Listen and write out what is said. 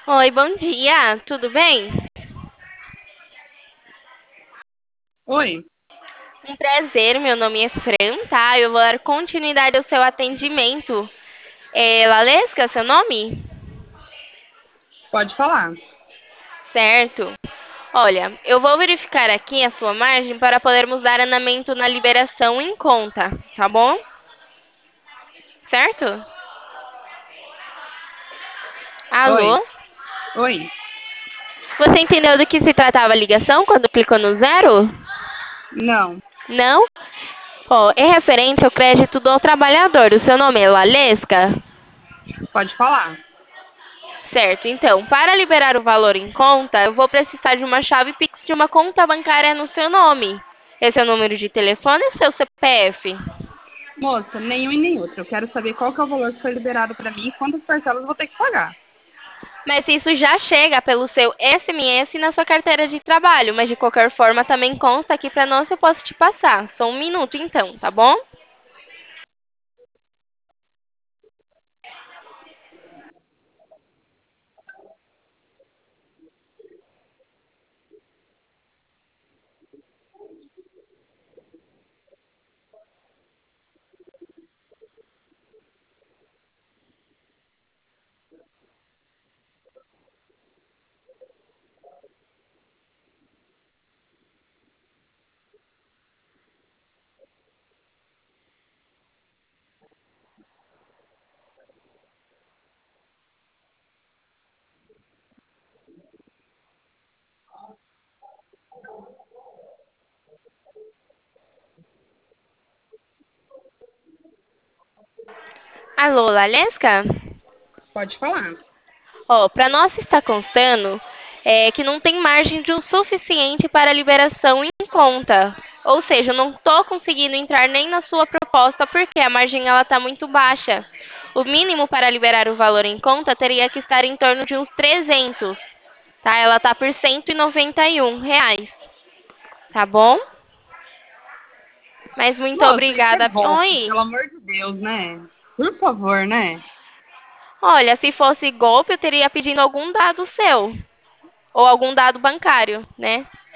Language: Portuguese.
Oi, bom dia, tudo bem? Oi, Um prazer, meu nome é Fran, tá? Eu vou dar continuidade ao seu atendimento. Lalesca, seu nome? pode falar. Certo. Olha, eu vou verificar aqui a sua margem para podermos dar andamento na liberação em conta, tá bom? Certo? Oi, Alô? oi. Você entendeu do que se tratava a ligação quando clicou no zero? Não, Não? Ó, é referente ao crédito do trabalhador. O seu nome é Lalesca? pode falar. Certo, então, para liberar o valor em conta, eu vou precisar de uma chave Pix de uma conta bancária no seu nome. Esse é o número de telefone e seu CPF. Moça, nenhum e nem outro. Eu quero saber qual que é o valor que foi liberado para mim e quantas parcelas eu vou ter que pagar. Mas isso já chega pelo seu SMS na sua carteira de trabalho, mas de qualquer forma também consta aqui para nós eu posso te passar. Só um minuto então, tá bom? Alô, Lalesca? Pode falar. Ó, para nós está constando que não tem margem de o suficiente para liberação em conta. Ou seja, eu não estou conseguindo entrar nem na sua proposta porque a margem ela está muito baixa. O mínimo para liberar o valor em conta teria que estar em torno de uns 300, tá? Ela está por R$ 191, tá bom? Mas muito Moça, isso é obrigada. golpe, Oi. pelo amor de Deus, né? Por favor, né? Olha, se fosse golpe, eu teria pedindo algum dado seu ou algum dado bancário, né?